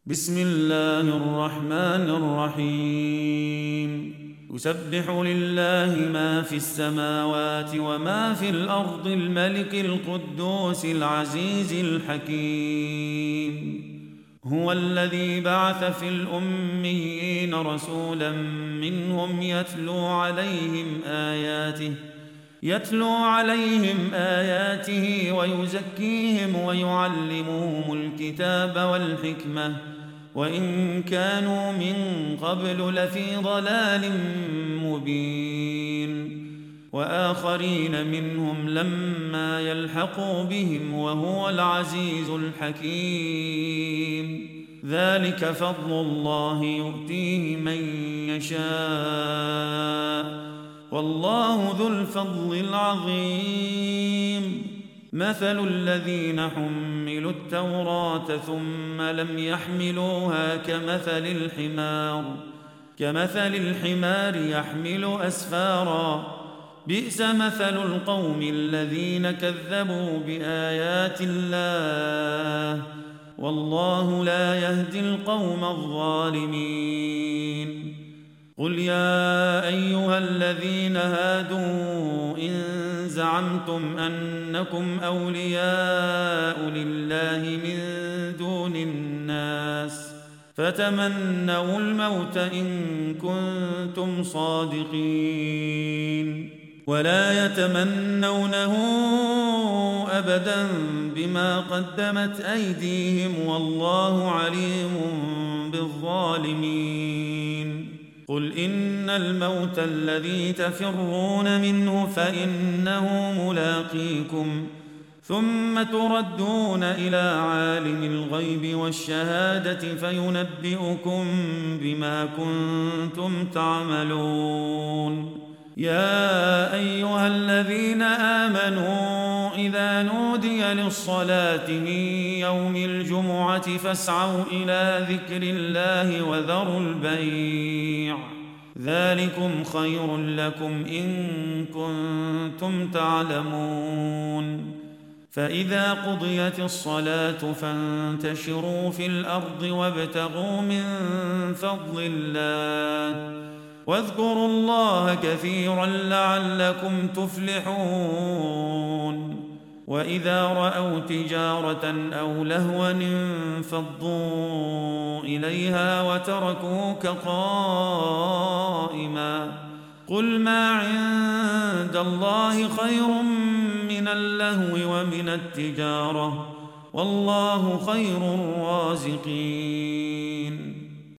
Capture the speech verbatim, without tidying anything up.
بسم الله الرحمن الرحيم يسبح لله ما في السماوات وما في الأرض الملك القدوس العزيز الحكيم هو الذي بعث في الأميين رسولا منهم يتلو عليهم آياته يتلو عليهم آياته ويزكيهم ويعلمهم الكتاب والحكمة وإن كانوا من قبل لفي ضلال مبين وآخرين منهم لما يلحقوا بهم وهو العزيز الحكيم ذلك فضل الله يؤتيه من يشاء والله ذو الفضل العظيم مثل الذين حملوا التوراة ثم لم يحملوها كمثل الحمار كمثل الحمار يحمل أسفارا بئس مثل القوم الذين كذبوا بآيات الله والله لا يهدي القوم الظالمين قل يا أيها الذين هادوا إن زعمتم أنكم أولياء لله من دون الناس فتمنوا الموت إن كنتم صادقين ولا يتمنونه أبدا بما قدمت أيديهم والله عليم بالظالمين قل إن الموت الذي تفرون منه فإنه ملاقيكم ثم تردون إلى عالم الغيب والشهادة فينبئكم بما كنتم تعملون يا أيها الذين آمنوا إذا نودي للصلاة من يوم الجمعة فاسعوا إلى ذكر الله وذروا البيع ذلكم خير لكم إن كنتم تعلمون فإذا قضيت الصلاة فانتشروا في الأرض وابتغوا من فضل الله واذكروا الله كثيرا لعلكم تفلحون وإذا رأوا تجارة أو لهوا انفضوا إليها وتركوك قائما قل ما عند الله خير من اللهو ومن التجارة والله خير الرازقين